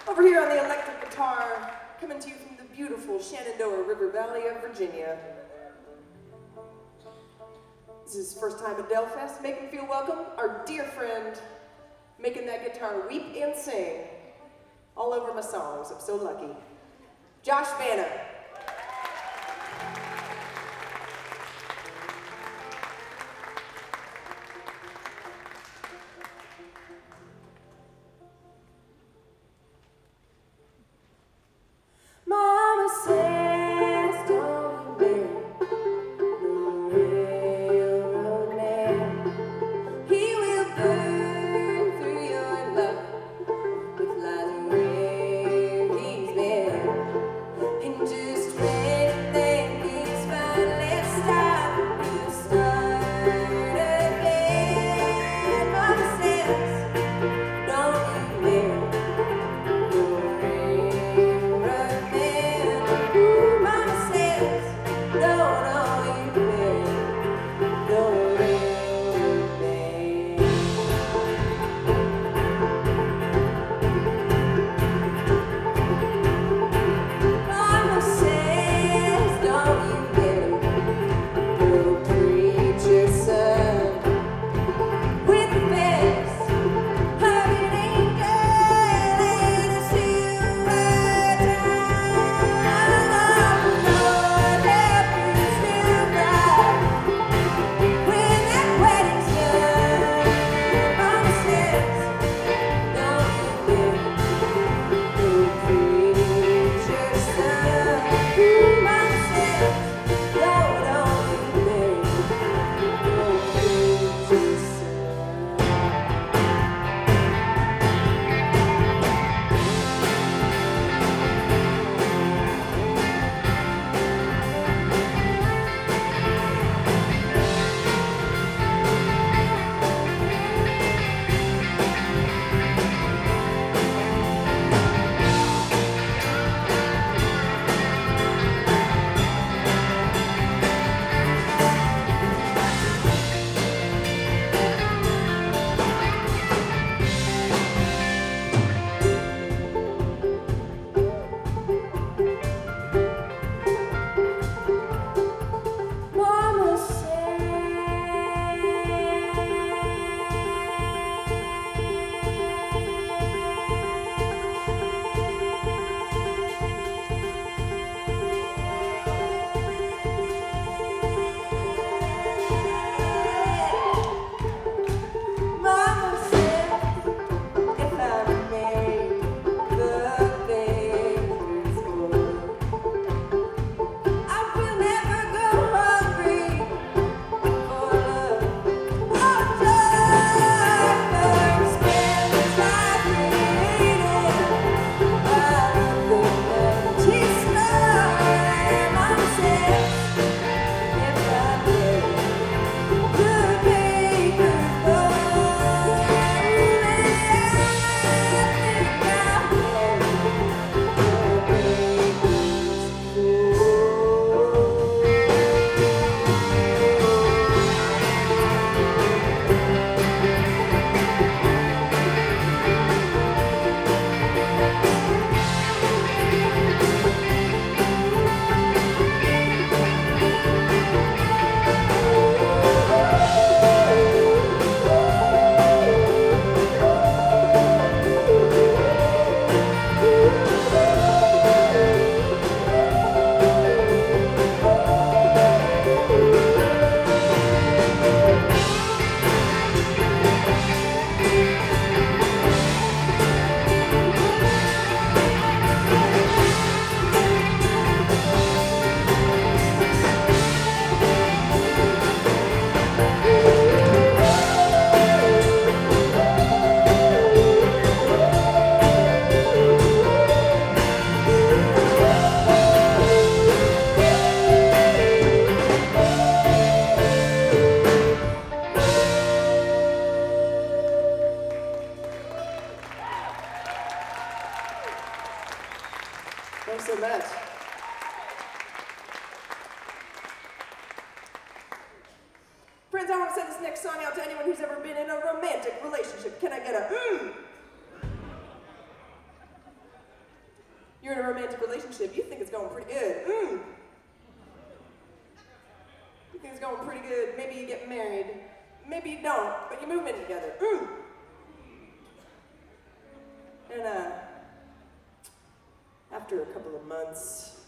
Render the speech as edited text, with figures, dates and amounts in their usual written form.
Over here on the electric guitar, coming to you from the beautiful Shenandoah River Valley of Virginia. This is his first time at Delfest. Make him feel welcome. Our dear friend, making that guitar weep and sing all over my songs. I'm so lucky. Josh Vanna. Mama says, don't be no railroad man. He will burn through your love with lies where he's been. And just when things finally stop, you start again. Mama says, don't you dare. Thanks so much. Friends, I want to send this next song out to anyone who's ever been in a romantic relationship. Can I get a You're in a romantic relationship, you think it's going pretty good. You think it's going pretty good, maybe you get married. Maybe you don't, but you move in together. And after a couple of months,